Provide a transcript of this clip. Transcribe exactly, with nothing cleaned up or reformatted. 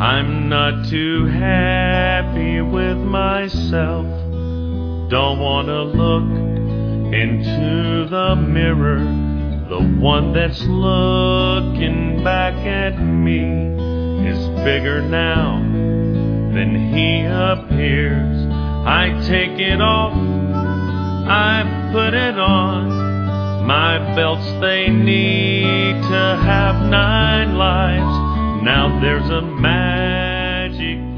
I'm not too happy with myself. Don't wanna look into the mirror. The one that's looking back at me is bigger now than he appears. I take it off, I put it on. My belts, they need to have nine lives. Now there's a magic